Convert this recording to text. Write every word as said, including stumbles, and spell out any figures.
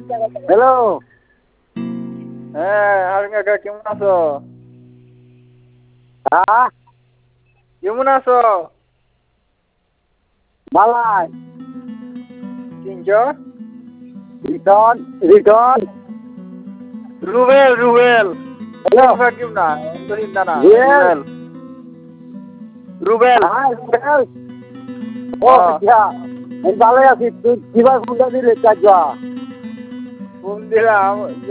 Hello. হ্যাঁ হারুন কাকা কেমন আছো? হ্যাঁ কেমন আছো? বালাই। চিনছো? রিটন রিটন রুবেল রুবেল কেমন না না না রুবেল রুবেল হ্যাঁ রুবেল ও আচ্ছা আমি ভালো আছি তুই কিভাবে ফোনটা দিলি কাজা ফোন দিলাম